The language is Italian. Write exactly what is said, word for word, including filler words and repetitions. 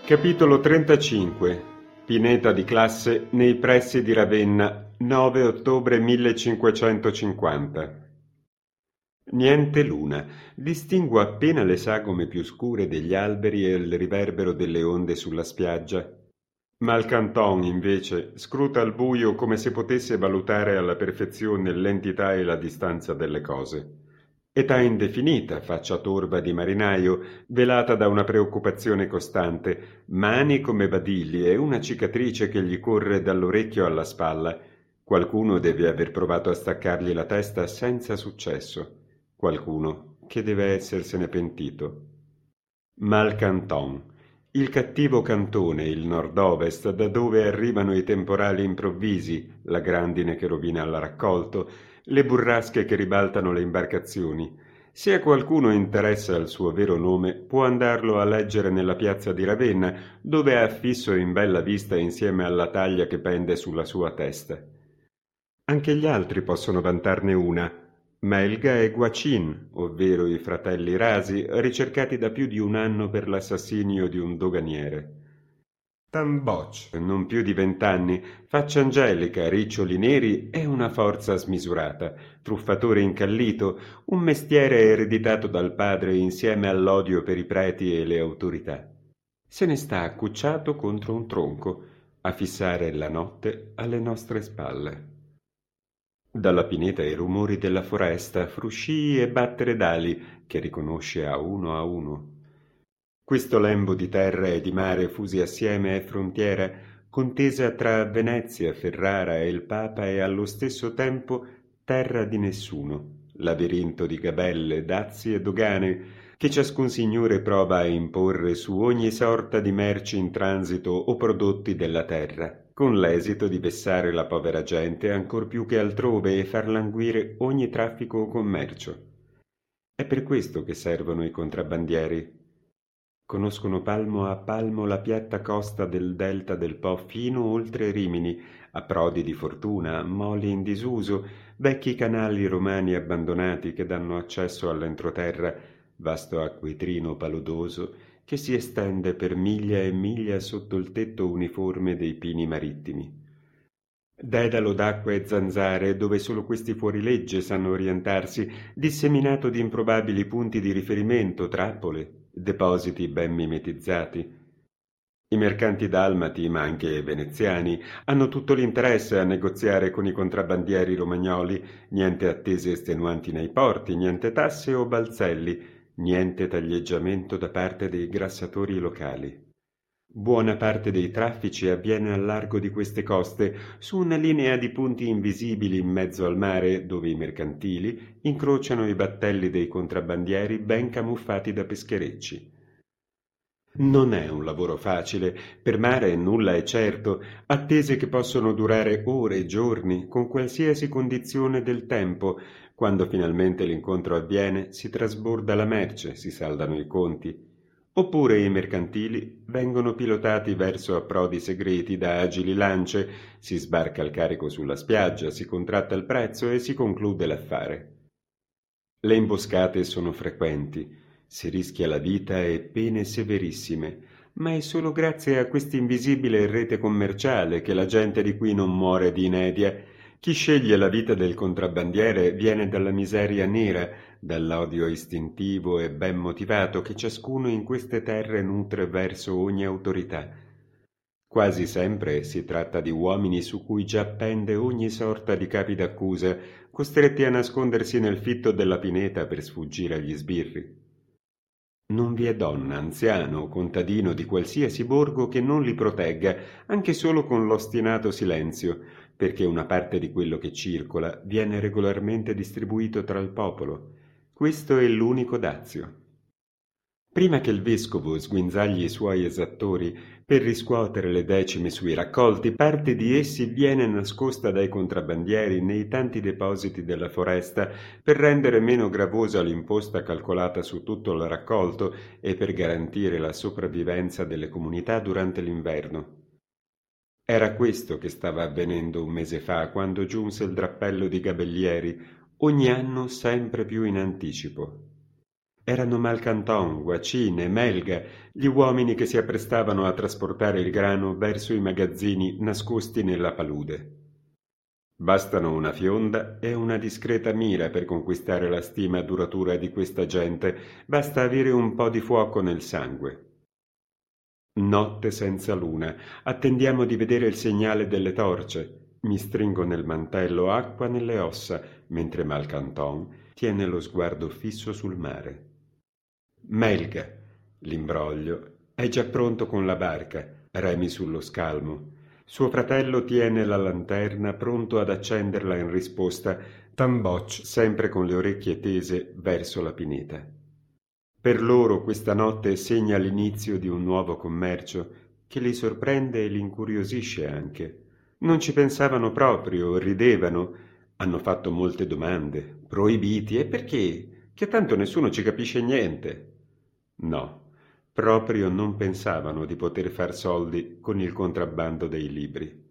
Capitolo trentacinque. Pineta di classe nei pressi di Ravenna, nove ottobre millecinquecentocinquanta. Niente luna. Distingo appena le sagome più scure degli alberi e il riverbero delle onde sulla spiaggia. Malcanton, invece, scruta al buio come se potesse valutare alla perfezione l'entità e la distanza delle cose. Età indefinita, faccia torva di marinaio, velata da una preoccupazione costante, mani come badili e una cicatrice che gli corre dall'orecchio alla spalla. Qualcuno deve aver provato a staccargli la testa senza successo. Qualcuno che deve essersene pentito. Malcanton, il cattivo cantone, il nord-ovest, da dove arrivano i temporali improvvisi, la grandine che rovina il raccolto, le burrasche che ribaltano le imbarcazioni. Se a qualcuno interessa il suo vero nome, può andarlo a leggere nella piazza di Ravenna, dove è affisso in bella vista insieme alla taglia che pende sulla sua testa. Anche gli altri possono vantarne una. Melga e Guacin, ovvero i fratelli Rasi, ricercati da più di un anno per l'assassinio di un doganiere. Tamboc, non più di vent'anni, faccia angelica, riccioli neri e una forza smisurata, truffatore incallito, un mestiere ereditato dal padre insieme all'odio per i preti e le autorità. Se ne sta accucciato contro un tronco, a fissare la notte alle nostre spalle. Dalla pineta i rumori della foresta, fruscii e battere d'ali che riconosce a uno a uno. Questo lembo di terra e di mare fusi assieme è frontiera, contesa tra Venezia, Ferrara e il Papa e allo stesso tempo terra di nessuno, labirinto di gabelle, dazi e dogane, che ciascun signore prova a imporre su ogni sorta di merci in transito o prodotti della terra, con l'esito di vessare la povera gente ancor più che altrove e far languire ogni traffico o commercio. È per questo che servono i contrabbandieri. Conoscono palmo a palmo la piatta costa del delta del Po fino oltre Rimini, approdi di fortuna, moli in disuso, vecchi canali romani abbandonati che danno accesso all'entroterra, vasto acquetrino paludoso che si estende per miglia e miglia sotto il tetto uniforme dei pini marittimi. Dedalo d'acque e zanzare, dove solo questi fuorilegge sanno orientarsi, disseminato di improbabili punti di riferimento, trappole, depositi ben mimetizzati. I mercanti dalmati, ma anche veneziani, hanno tutto l'interesse a negoziare con i contrabbandieri romagnoli, niente attese estenuanti nei porti, niente tasse o balzelli, niente taglieggiamento da parte dei grassatori locali. Buona parte dei traffici avviene al largo di queste coste, su una linea di punti invisibili in mezzo al mare, dove i mercantili incrociano i battelli dei contrabbandieri ben camuffati da pescherecci. Non è un lavoro facile, per mare nulla è certo, attese che possono durare ore e giorni, con qualsiasi condizione del tempo. Quando finalmente l'incontro avviene, si trasborda la merce, si saldano i conti. Oppure i mercantili vengono pilotati verso approdi segreti da agili lance, si sbarca il carico sulla spiaggia, si contratta il prezzo e si conclude l'affare. Le imboscate sono frequenti, si rischia la vita e pene severissime, ma è solo grazie a quest'invisibile rete commerciale che la gente di qui non muore di inedia. Chi sceglie la vita del contrabbandiere viene dalla miseria nera, dall'odio istintivo e ben motivato che ciascuno in queste terre nutre verso ogni autorità. Quasi sempre si tratta di uomini su cui già pende ogni sorta di capi d'accusa, costretti a nascondersi nel fitto della pineta per sfuggire agli sbirri. Non vi è donna, anziano o contadino di qualsiasi borgo che non li protegga, anche solo con l'ostinato silenzio, perché una parte di quello che circola viene regolarmente distribuito tra il popolo. Questo è l'unico dazio. Prima che il vescovo sguinzagli i suoi esattori per riscuotere le decime sui raccolti, parte di essi viene nascosta dai contrabbandieri nei tanti depositi della foresta per rendere meno gravosa l'imposta calcolata su tutto il raccolto e per garantire la sopravvivenza delle comunità durante l'inverno. Era questo che stava avvenendo un mese fa, quando giunse il drappello di gabellieri, ogni anno sempre più in anticipo. Erano Malcanton, Guacin e Melga, gli uomini che si apprestavano a trasportare il grano verso i magazzini nascosti nella palude. Bastano una fionda e una discreta mira per conquistare la stima duratura di questa gente, basta avere un po' di fuoco nel sangue. Notte senza luna, attendiamo di vedere il segnale delle torce. Mi stringo nel mantello acqua nelle ossa, mentre Malcanton tiene lo sguardo fisso sul mare. Melga, l'imbroglio, è già pronto con la barca, remi sullo scalmo. Suo fratello tiene la lanterna pronto ad accenderla in risposta, Tambocc sempre con le orecchie tese verso la pineta. Per loro questa notte segna l'inizio di un nuovo commercio che li sorprende e li incuriosisce anche. Non ci pensavano proprio, ridevano, hanno fatto molte domande, proibiti, e perché? Che tanto nessuno ci capisce niente. No, proprio non pensavano di poter far soldi con il contrabbando dei libri.